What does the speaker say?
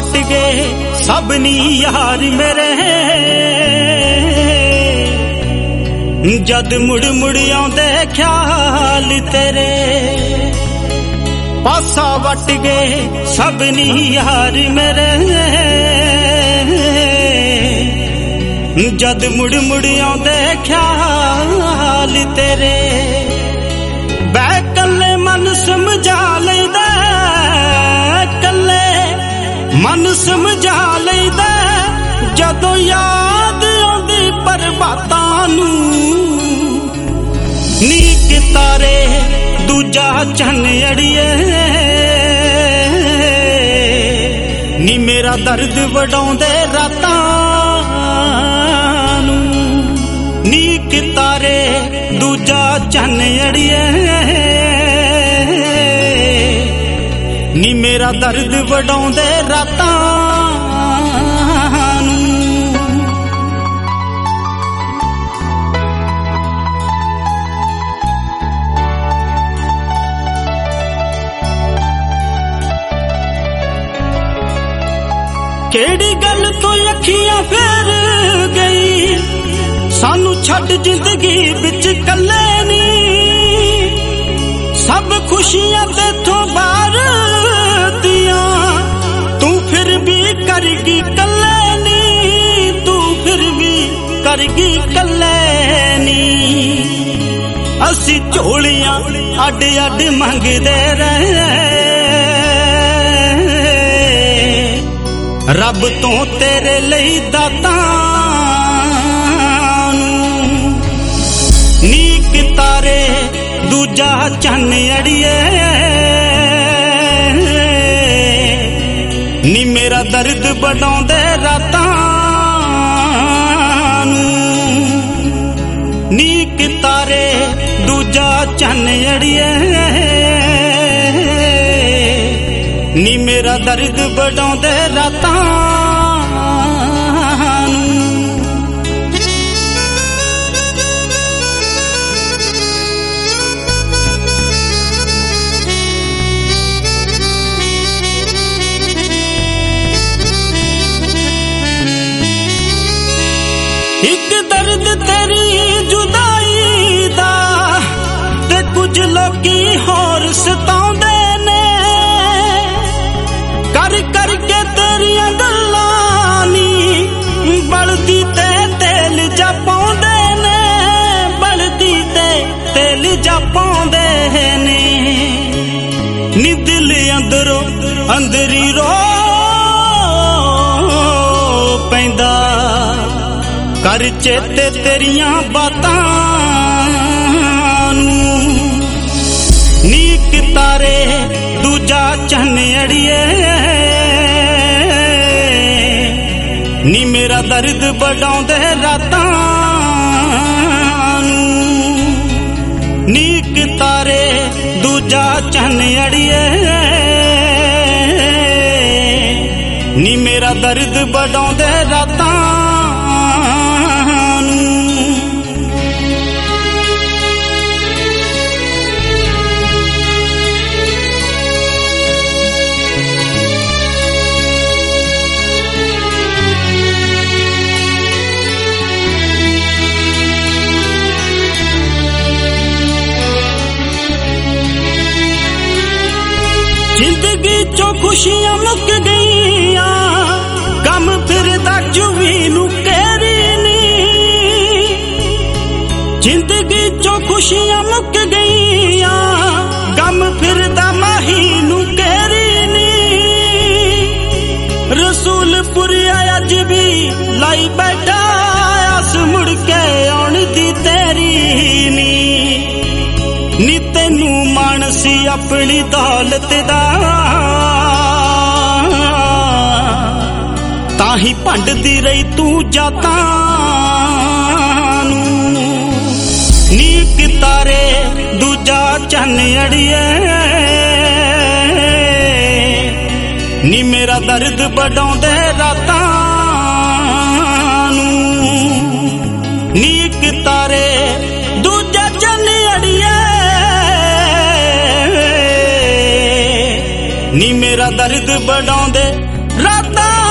what गए सबनी यार मेरे जद मुड़ मुड़ आउंदे ख्याल तेरे पासा वट गए सबनी यार मेरे जद मुड़ मुड़ आउंदे ख्याल तेरे बै कल्ले मन समझा लैंदा कल्ले मन समझा लैंदा जदों याद आउंदी परबातां नूं नीक तारे दूजा चन्न अड़िए नी मेरा दर्द वडाउंदे रातां नूं नीक तारे दूजा चन्न अड़िए नी मेरा दर्द वडाउंदे रातां केड़ी गल तो अखियां फेर गई सानू छड्ड जिंदगी विच कल्ले नी सब खुशियां तेथों बाहर दियां तू फिर भी करगी कल्ले नी तू फिर भी करगी कल्ले नी असी झोलियां अड अड मंगदे रहे रब तो तेरे लई दातां नीक तारे दूजा चन्न अड़िए नी मेरा दर्द वडाउंदे रातां नीक तारे दूजा चन्न अड़िए नी मेरा दर्द वडाउंदे रातां एक दर्द तेरी जुदाई दा ते कुछ लोकी होर सताउंदे ने कर करके तेरियां गल्लां नी बलदी ते तेल जा पाउंदे ने बलदी ते तेल जा पाउंदे ने नी दिल अंदरों अंदरी रो पैंदा कर चेते तेरियां बातां नीक तारे दूजा चन्न अड़िए नी मेरा दर्द वडाउंदे रातां नीक तारे दूजा चन्न अड़िए नी मेरा दर्द वडाउंदे रातां जिंदगी चो खुशियां मुक गईया गम फिरदा जुवी नू केरी नी जिंदगी चो खुशियां मुक गईया गम फिरदा माही नू केरी नी रसूलपुर अज भी लाई बैठा आस मुड़ के आउण दी तेरी नी नी तेनू मानसी अपनी दौलत दा ताही भंडदी रही तू जातां नूं नीक तारे दूजा चन्न अड़िए नी मेरा दर्द वडाउंदे रातां नीक तारे दूजा चन्न अड़िए नी मेरा दर्द वडाउंदे ਰਾਤਾਂ